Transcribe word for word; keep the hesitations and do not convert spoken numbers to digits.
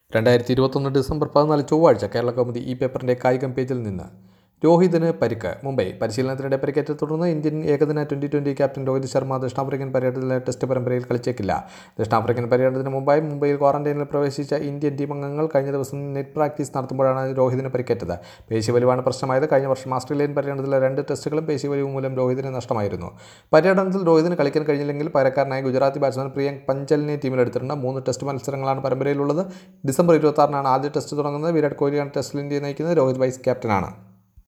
രണ്ടായിരത്തി ഇരുപത്തൊന്ന് ഡിസംബർ പതിനാല് ചൊവ്വാഴ്ച കേരള കൗമുദി ഈ പേപ്പറിൻ്റെ കായികം പേജിൽ നിന്ന് രോഹിതിന് പരിക്ക്. മുംബൈ. പരിശീലനത്തിനിടെ പരിക്കേറ്റ തുടർന്ന് ഇന്ത്യൻ ഏകദിന twenty twenty captain Rohit Sharma ദക്ഷിണാഫ്രിക്കൻ പര്യടനത്തിലെ ടെസ്റ്റ് പരമ്പരയിൽ കളിച്ചേക്കില്ല. ദക്ഷിണാഫ്രിക്കൻ പര്യടനത്തിന് മുമ്പായി മുംബൈയിൽ ക്വാറന്റൈനിൽ പ്രവേശിച്ച ഇന്ത്യൻ ടീം അംഗങ്ങൾ കഴിഞ്ഞ ദിവസം നെറ്റ് പ്രാക്ടീസ് നടത്തുമ്പോഴാണ് രോഹിതിന് പരിക്കേറ്റത്. പേശിവലിവാണ് പ്രശ്നമായത്. കഴിഞ്ഞ വർഷം ഓസ്ട്രേലിയൻ പര്യടനത്തിലെ രണ്ട് ടെസ്റ്റുകളും പേശിവലിവ് മൂലം രോഹിതിന് നഷ്ടമായിരുന്നു. പര്യടനത്തിൽ രോഹിതിന് കളിക്കാൻ കഴിഞ്ഞില്ലെങ്കിൽ പകരക്കാരനായ ഗുജറാത്തി ബാറ്റ്സ്മാൻ പ്രിയങ്ക് പഞ്ചലിനെ ടീമിലെടുത്തിട്ടുണ്ട്. മൂന്ന് ടെസ്റ്റ് മത്സരങ്ങളാണ് പരമ്പരയിലുള്ളത്. ഡിസംബർ ഇരുപത്തി ആറിനാണ് ആദ്യ ടെസ്റ്റ് തുടങ്ങുന്നത്. വിരാട് കോഹ്ലിയാണ് ടെസ്റ്റിൽ ഇന്ത്യയെ നയിക്കുന്നത്. രോഹിത് വൈസ് ക്യാപ്റ്റനാണ്.